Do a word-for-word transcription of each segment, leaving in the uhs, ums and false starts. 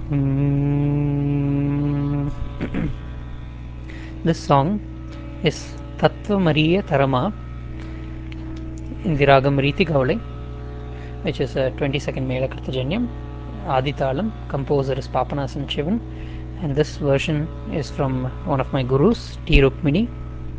Mm. This song is Tattva Mariya Tarama in the Ragam Riti Gaule, which is a twenty-second Mela Kartajanyam. Aditalam, composer is Papanasan Shivan, and this version is from one of my gurus, T. Rukmini.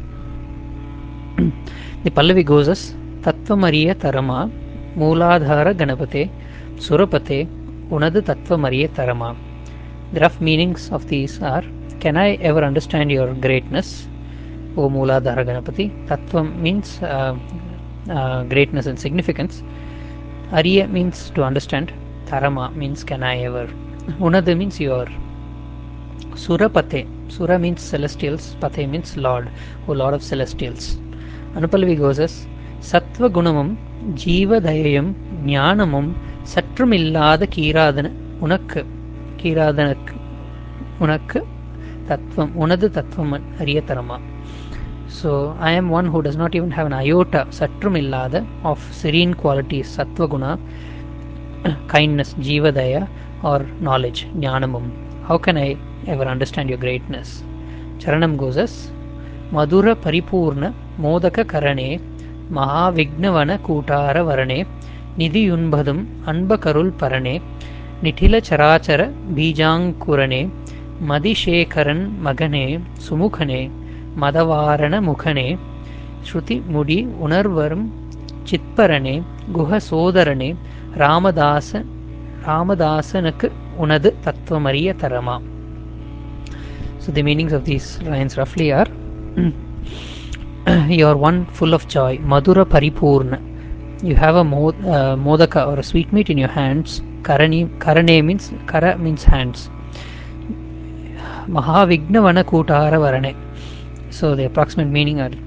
The Pallavi goes as Tattva Mariya Tarama, Mooladhara Ganapate, Surapate, Unadu Tattva Mariya Tarama. The rough meanings of these are: can I ever understand your greatness, O Mooladhara Ganapati? Tattva means uh, uh, greatness and significance. Ariya means to understand. Tarama means can I ever. Unadu means your. Surapate. Sura means celestials. Pate means Lord, O Lord of celestials. Anupallavi goes as Sattva Gunamam Jiva Dayayam Jnanamum Satrumillada Kiradana Unakku Kiradanaku Unakku Tattvam Unadu Tattvam Ariyatarama. So I am one who does not even have an iota Satrumillada of serene qualities, Sattva Guna, kindness, Jiva Daya, or knowledge, Jnanamum. How can I ever understand your greatness? Charanam goes as Madhura Paripurna Modaka Karane Mahavignavana Kutara Varane Nidhi Unbadum Anbakarul Parane Nithila Charachara Bijankurane Madishekaran Magane Sumukhane Madavarana Mukhane Shruti Mudi Unarvaram Chitparane Guha Sodarane Ramadasa Ramadasanak Unad Tattva Mariya Tarama. So the meanings of these lines roughly are: you are one full of joy, Madhura Paripurna. You have a mod, uh, modaka or a sweetmeat in your hands. Karani, Karane means Kara means hands. Mahavignavana Kutara Varane. So the approximate meaning are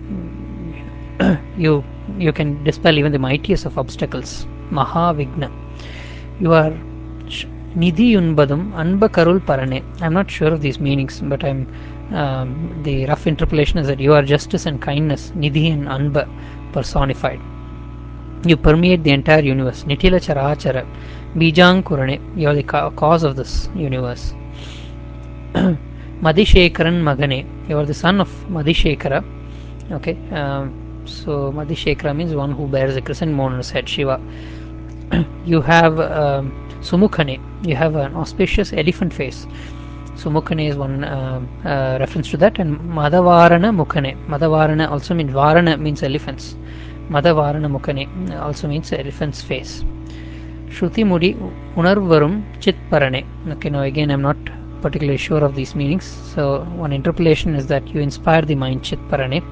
you you can dispel even the mightiest of obstacles. Mahavigna. You are Nidhi Unbadum Anbakarul Parane. I'm not sure of these meanings, but I'm um, the rough interpolation is that you are justice and kindness, Nidhi and Anba personified. You permeate the entire universe. Nitila Charachara Bijankurane. You are the ca- cause of this universe. Madishekaran Magane. You are the son of Madishekara. Okay, um, so Madishekara means one who bears a crescent moon on his head, Shiva. You have um, Sumukhane. You have an auspicious elephant face. Sumukhane is one uh, uh, reference to that, and Madavarana Mukhane. Madavarana also means Varana means elephants. Madavarana Mukhane also means elephant's face. Shruti Mudi Unarvarum Chitparane. Okay, now again I'm not particularly sure of these meanings. So one interpolation is that you inspire the mind, Chitparane.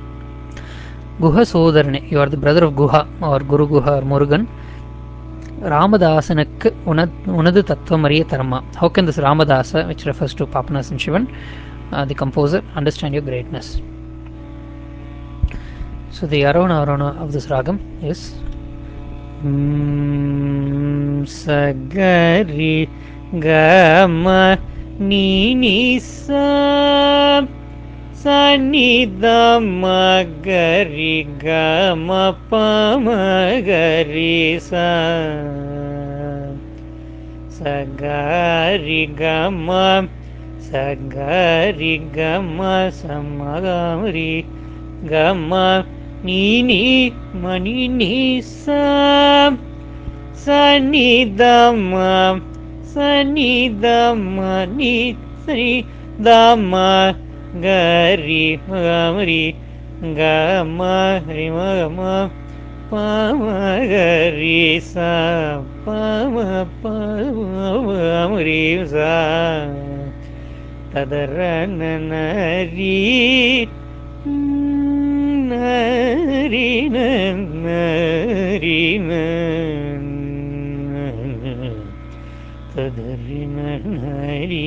Guha Sodarane. You are the brother of Guha or Guru Guha or Murugan. Ramadasanak Unadu Tattva Mariya Tarama. How can this Ramadasa, which refers to Papanasan Shivan, uh, the composer, understand your greatness? So the Arona Arona of this ragam is mm, Sagari Gama Nini Sa Sanida Magari Gama Pamagari Sa Sagari Gama Sagari Gama Samagamari Gama Nini Manini Sa Sanidama Sanidama Ni Sanidama Gari Magamari Gama Rimagama Pama Gari Sa Pama Pama Sa Tadarana Nari Nari Nari Tadarina Nari.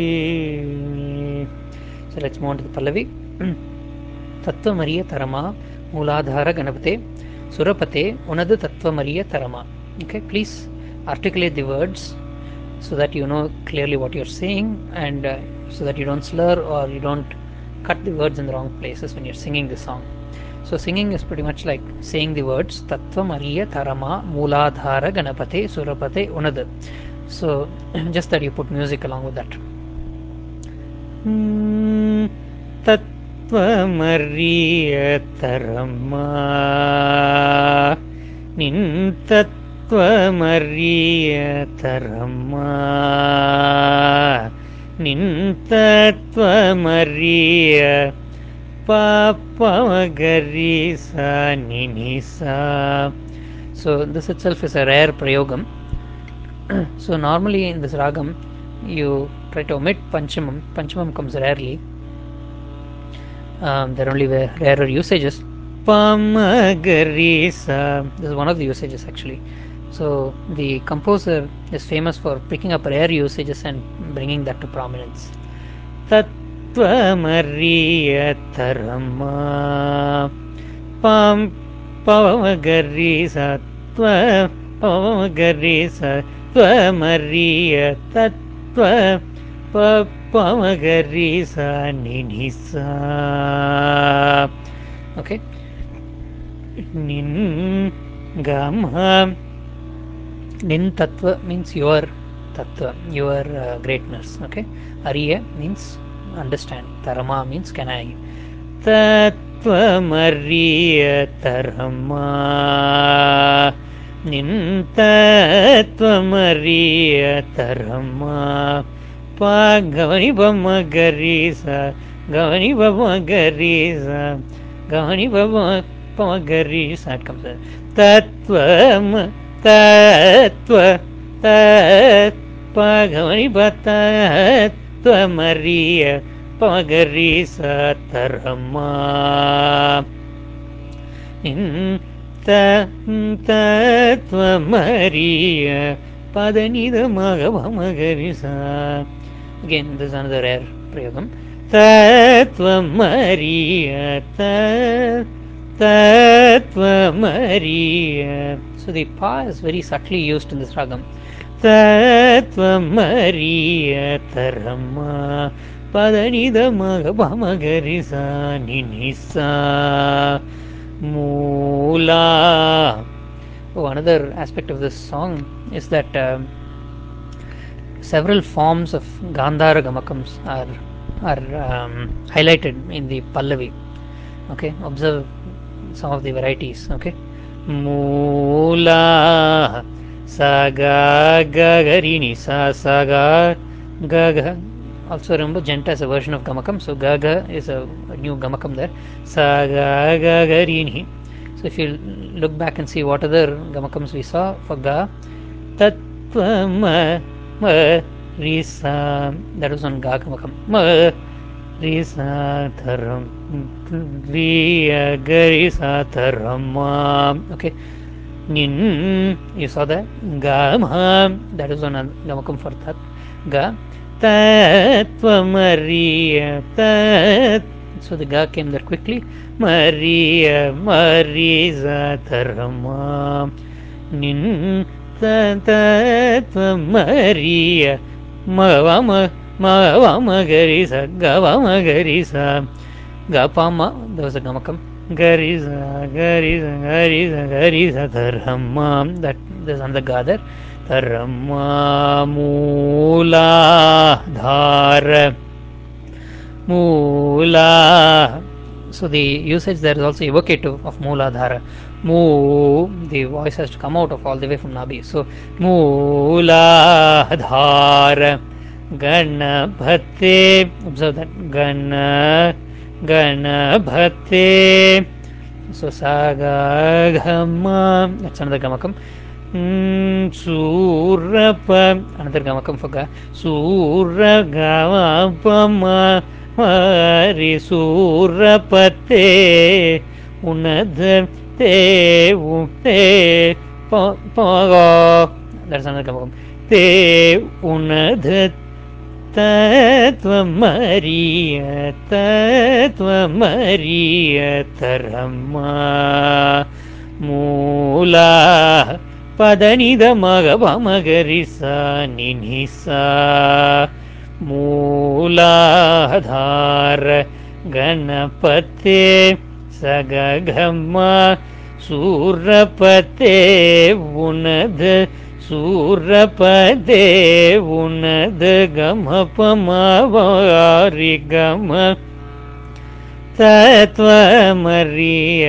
So let's move on to the Pallavi. Tattva Mariya Tarama Mooladhara Ganapate Surapate Unadu Tattva Mariya Tarama. Okay, please articulate the words so that you know clearly what you're saying, and uh, so that you don't slur or you don't cut the words in the wrong places when you're singing the song. So singing is pretty much like saying the words Tattva Mariya Tarama Mooladhara Ganapate Surapate Unadu. So just that you put music along with that. Tattvamariyatarama nin tattvamariyatarama nin tattvamariya papagarisa ninisa. So this itself is a rare prayogam. So normally in this ragam you try to omit panchamam. Panchamam comes rarely. Um, there are only rarer usages. Pamagarisa, this is one of the usages actually. So the composer is famous for picking up rare usages and bringing that to prominence. Tattvamariyatarama pam pavagarisa tva pavagarisa tvamariya tattva pavagarisa ninisa. Okay. Nin gama. Nin tattva means your tattva, your uh, greatness. Okay. Ariya means understand. Tarama means can I. Tattvamariyatarama nin tattvamariyatarama pa gavani pamagarisa gavani pamagarisa gavani pamagarisa. It comes there. Tattvam tattva tat pa gavani tattva pamagarisa tarama nin tattvamariya padanida magavamagarisa. Again, this is another rare prayogam. Tattvamariya tattvamariya. So the pa is very subtly used in this ragam. Tattvamariyatarama padanida magavamagarisa ninisa moola. Oh, another aspect of this song is that uh, several forms of Gandhara Gamakams are are um, highlighted in the Pallavi. Okay, observe some of the varieties. Okay, moola saga gagarini sa saga gaga. Also remember Janta is a version of Gamakam, so Gaga is a, a new Gamakam there. Saga Gagarini. So if you look back and see what other Gamakams we saw for Ga, Tattvama Ma Risa, that was on Ga Gamakam. Ma Risa Taram Riya Garisa Tarama. Okay. Nin, you saw that? Gama, that is on a Gamakam for Tat. Ga. Tattvamariya tat. So the ga came there quickly. Mariya Marisa Tarama nin tattvamariya Mavama Mavama Garisa Gavama Garisa Gapama. There was a Gamakam. Garisa Garisa Garisa Garisa Tarama. That there's another ga there. Tarama moola dhara moola. So the usage there is also evocative of moola dhara. Moo, the voice has to come out of all the way from Nabi. So moola dhara ganabhate. Observe that gana ganabhate. So saga gama. That's another gamakam. Surapa, another Gamakam for Ga. Suragavapama Mari Surapate Unad Te Ute Paga. That's another Gamakam. Te Unad Tattvamariya Tattvamariya Tarama moola padanida magavamagarisa ninisa moola dhara ganapate sagagama surapate unad சூரபதே உனது கமபமவாரி கம தத்வமரிய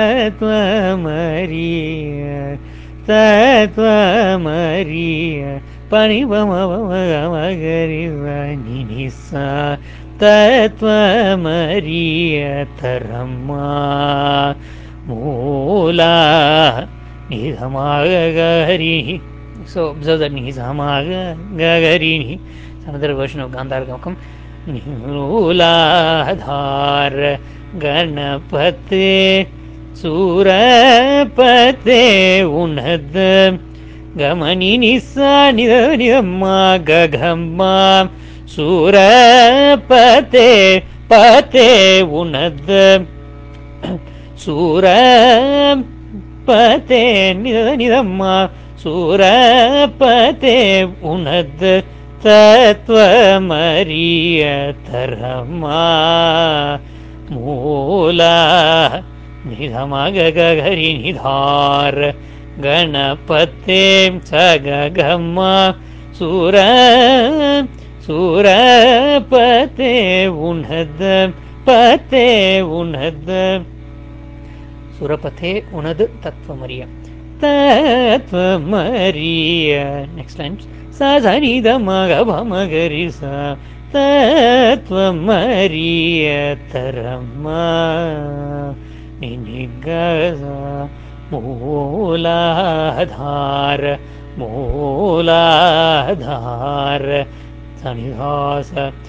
தத்வமரிய தத்வமரிய பணிபமகரிவனிசா தத்வமரிய தரம்மா மூலா நிதமாகரி. So observe that nizamagarini. It's another version of Gandhara Gamkam. Nihuladhar Ganapate Surapate Unad Gamani Nisa Nidhamma Gaghamma Surapate Pate Unad Surapate Nidhamma சூரபதே உனது தத்வமரிய தரமா மூலா நிதமகரி நிதார கணபதே சககம்மா சூர சூரபதே உனது பதே உனது சுரபதே உனது தத்வமரிய தத்வமரிய. Next line. சதனிதமகபமகரிசா தத்வமரிய தரம்மா நினிகசா மூலாதார மூலாதார சனிதாச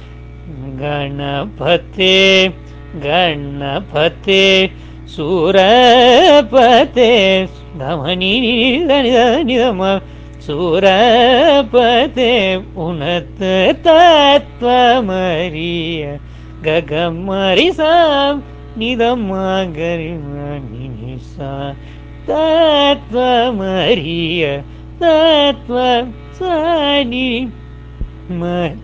கணபதே கணபதே சூரபதே தமனி நிதம சூரபதே உனது தத்வமரிய ககமரிசாம் நிதமகரிமனிசா தத்வமரிய தத்வ சனி ம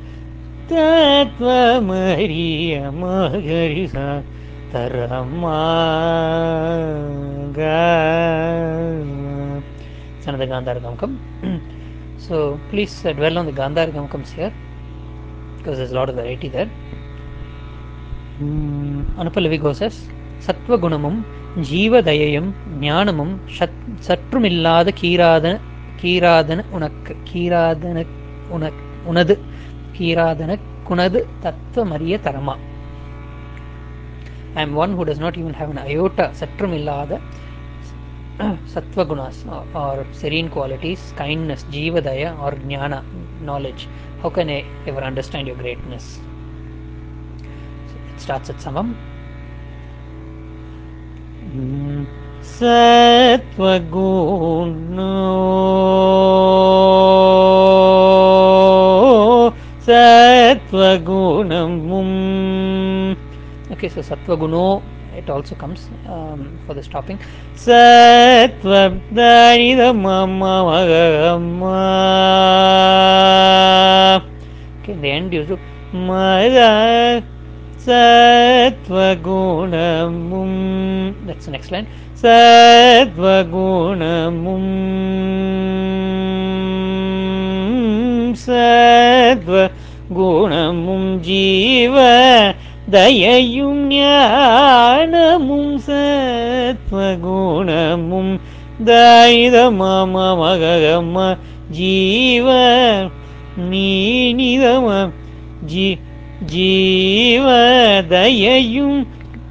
தத்வமரிய மகரிசா தரமா. It's another Gandhara Gamkam. So please uh, dwell on the Gandhara Gamkams here because there's a lot of variety there. mm, Anupallavi goes as Sattva Gunamum Jeeva Dayayam Jnanamum Satrumillada Kiradana Kiradana Unak Kiradana Unak Unad Kiradana Kunad Tattva Mariya Tarama. I am one who does not even have an iota Satrumillada Sattva Gunas or, or serene qualities, kindness, Jeevadaya or Jnana, knowledge. How can I ever understand your greatness? So it starts at Samam. Mm. Sattva Guno Sattva Gunam. Okay, so Sattva Guno, it also comes um, for this topping. Sattva Dhanida Mama Magama. Okay, in the end you do Mada Sattva Gunamum. That's the next line. Sattva Gunamum Sattva Gunamum Jeeva Dayayum Jnanamum Sattva Gunamum Daida Mama Magagama Jeeva Ninidama Jeeva Dayayum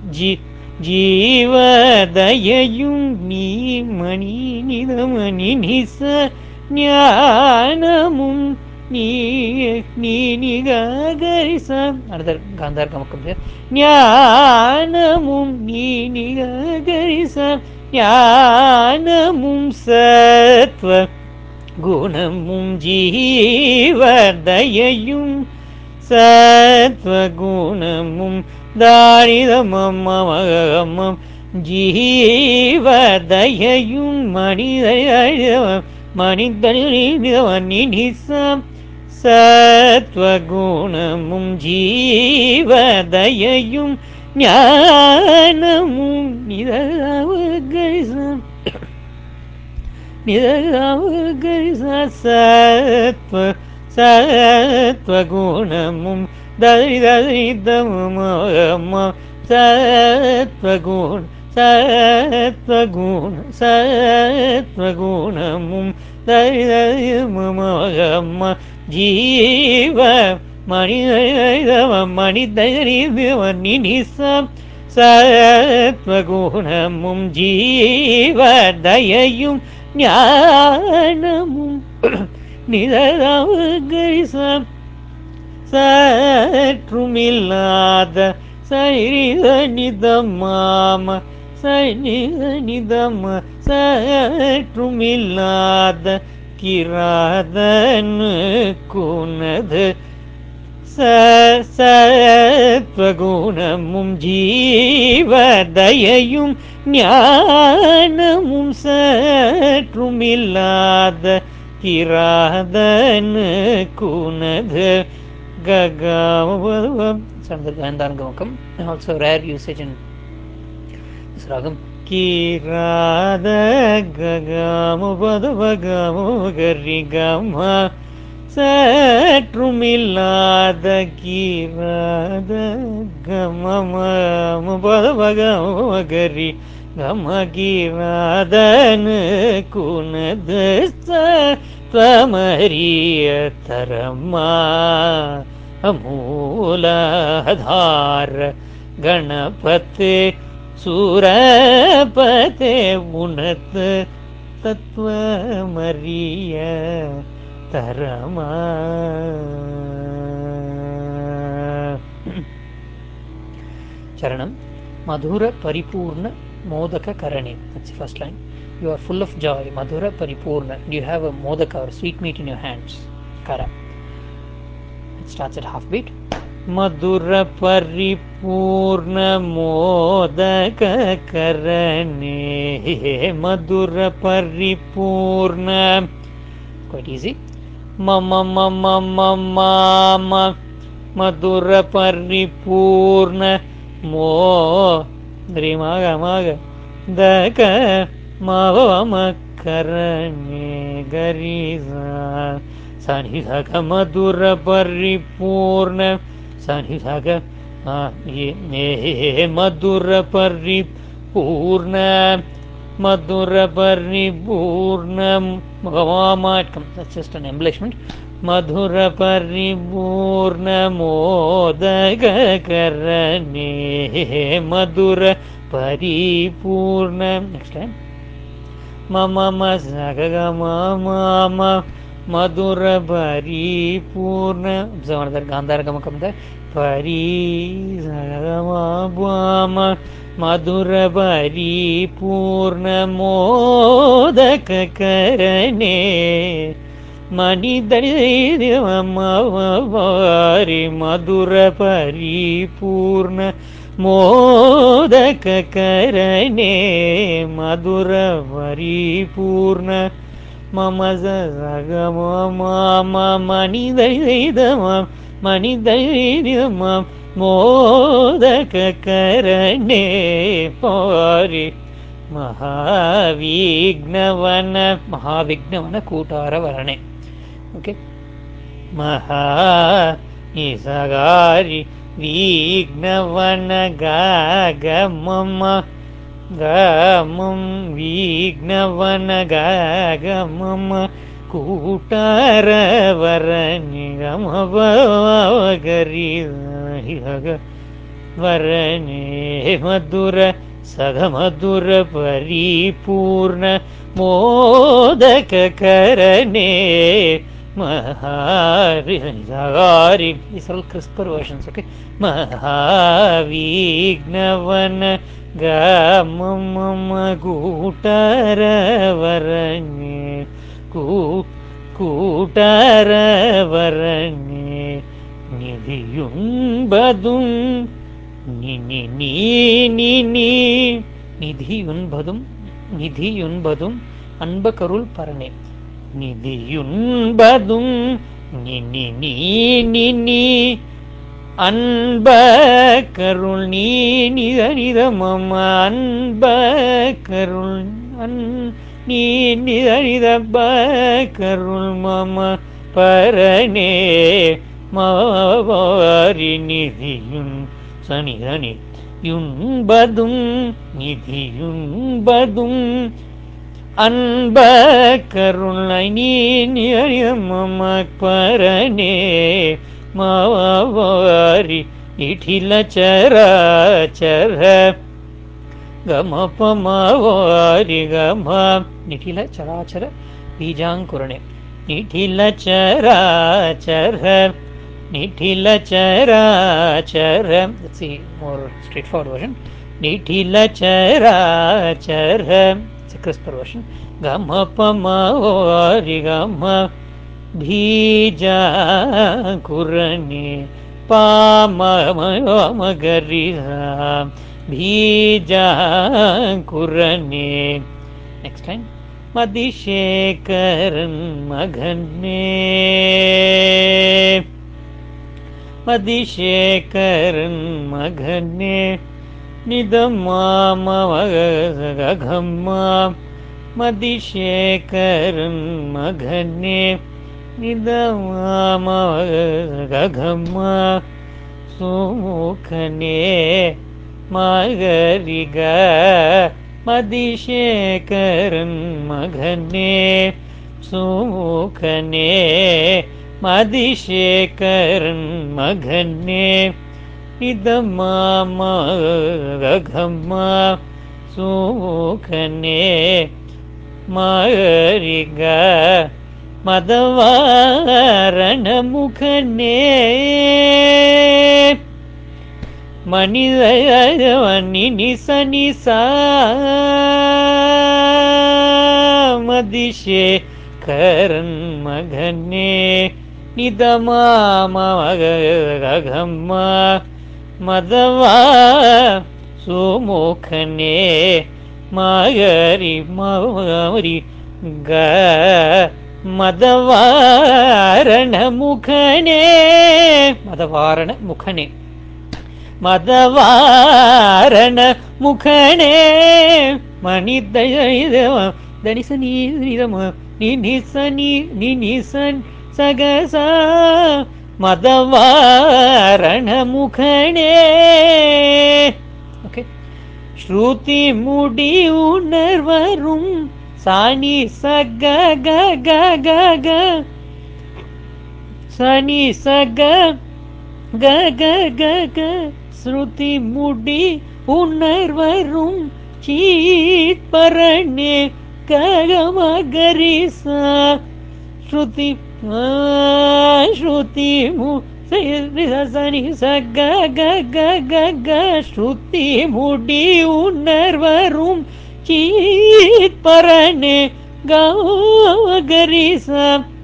Jeeva Dayayum Ni Mani Nidama Ninisa Jnanamum Ni ni ni gagarisa. Another Gandhara Gamkam here. Jnanamum ni ni gagarisa. Jnanamum sattva gunamum jeeva dayayum sattva gunamum danida mamma magamam jeeva dayayum mani dayayum mani dayayum nisa Sattva Gunamum Jeeva Dayayum Jnanamum Nidavagasam நிதகரி சத்வ சத்வகுணமும் தரி தரிதம சத்வகுண சத்வகுண சத்வகுணமும் தரி தரிமம ஜீவ மணிதரிதம மணிதரிதம நினிசம் சத்வகுணமும் ஜீவ தயையும் ஞானமும் நிதகரிசம் சற்றுமில்லாத சரித நிதமாம சரித நிதம சற்றுமில்லாத கிராதனு குனது சத்வகுணமும் ஜீவதயையும் ஞானமும் சற்றுமில்லாத கிராதனு குனது ககாமபதம். Gandhargamukam, also rare usage in this ragam. கிராத ககாமபதவகமகரிகமா சற்றுமில்லாத கிராத கமமபதவகமகரி கமகிராதனு குனது சத்வமரிய தரமா மூலாதார கணபதே சூரபதே உனது தத்துவமரிய தரமா. Charanam. Madhura Paripurna Modaka Karane. That's the first line. You are full of joy. Madhura Paripurna. You have a modaka or sweet meat in your hands. Kara. It starts at half beat. Madhura Paripurna Modaka Karane. Madhura Paripurna. Quite easy. Mama Mama Mama Madhura Paripurna Mo Drimaga Maga Daka Mavama Karane Gariza Sanhidaka Madhura Paripurna Sanhidaka Madhura Paripurna Madhura Paripurna Mavama. That's just an embellishment. Madhura Paripurna Modaka Karane Madhura Paripurna. Next time. Mama Masagaga Mama Madhura Paripurna. Observe another Gandhargamukam there. Parizagama Madhura Paripurna Modaka Karane Manidari Madhura Paripurna Modaka Karane Madhura Paripurna Mama Zagama Mama Manidari Manidari Modaka Karane Pari Mahavignavana Mahavignavana Kutara Varane. Okay. Maha Isagari Vignavana Gagamama Gamam Vignavana Gagamama Kutara Varani Gamavagari Varani Madhura Sagamadhura Paripurna Modaka Karane Mahavigari. These are all crisper versions, okay? Mahavignavana Gamama Kutara Varani Kutara Varani Nidhiyumbadum Ni ni ni ni ni Nidhiyunbadum Nidhiyunbadum Anbakarul Parane. Nidhiyunbadum Ni ni ni ni ni Anbakarul Ni Nidhanida Mama Anbakarul நீ நிதனிதப்ப கருள் மம பரனே மாவாரி நிதியுன் சனிதனி யுன்பதும் நிதியுன்பதும் அன்ப கருணை நீ நியம பரனே மாவாரி நிடில சராச்சர கமபமாவாரி கம நிடில சராச்சர பீஜாங்குரணே நிடில சராச்சர நிடில சராச்சர. Let's see more straightforward version. நிடில சராச்சர, it's a crisper version. கமபமாவாரி கம பீஜாங்குரணே பாமகரிஹா பீஜாங்குரணே. Next line. மதிசேகரன் மகனே மதிசேகரன் மகனே நிதமாமகம்மா மதிசேகரன் மகனே நிதமாமகம்மா சுமுகனே மகரிக மதிசேகரன் மகனே சுமுகனே மதிசேகரன் மகனே நிதமாமகம்மா சுமுகனே மகரிக மதவாரண முகனே மனித நிச நிசா மதிசேகரன் மகனே நிதமாமகம்மா மதவா சுமுகனே மகரி மரி க மதவாரண முகனே மதவாரண முகனே மதவாரண முகனே மனித தனிச நீதம நிச நீ நிசன் சகச மதவாரண முகனே. ஓகே. ஸ்ருதி முடி உணர்வரும் சாணி சக க க க க சனி சக க க க க ஸ்ருதி முடி உணர்வரும் சீத் பரணே ககமகரிசா ஸ்ருதி ஸ்ருதி மு சனி சக க க க க ஸ்ருதி முடி உணர்வரும் சீத் பரணே ககரிசா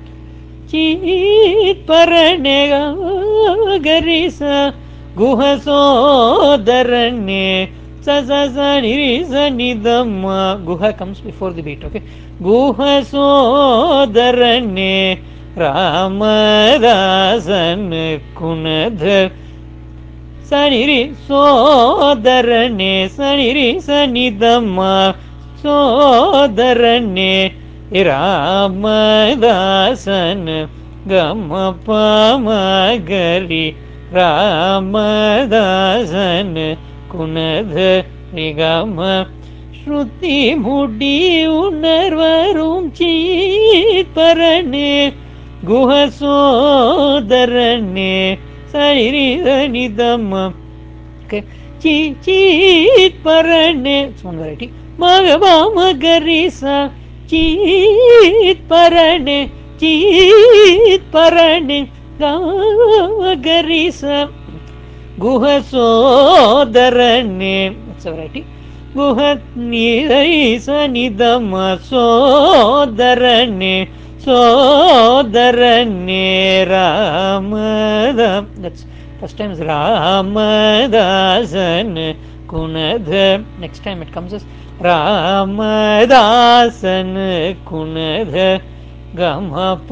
சீத் பரணே ககரிசா குஹ சோதரனே சசனிதம்மா. Guha comes before the beat. Okay. Guha சோதரனே ராமதாசன் குணத சனிரி சோதரனே சனிரி சனிதம்மா சோதரனே ராமதாசன் கம பமகரி ராமதாசன் குணத ரிகம ஸ்ருதி முடி உணர்வரும் சீத் பரணே குஹ சோதரனே சரிதனிதம். Okay. சி சீத் பரணே one variety. மகபாமகரிசா சீத் பரணே சீத் பரணே கரிசா குஹ சோதரனே. That's a variety. குஹ நிதம சோதரனே சோதரனே ராமதம். That's first time is Ramadasan குணத. Next time it comes as Ramadasan குணத கம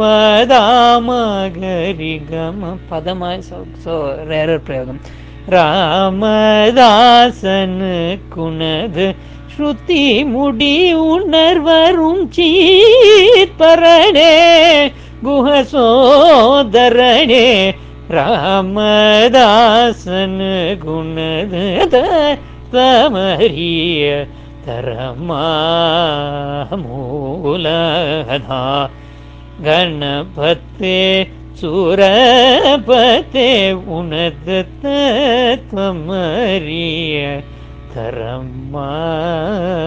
பதாமகரி கம padama is so rarer prayogam. ராமதாசன் குணத ஸ்ருதி முடி உணர்வரும் சீத்பரணே குஹசோதரணே ராமதாசன் குணத தமரிய தரமா மூலதா கணபத்தே சூரபத்தே உனத தமரிய தரமா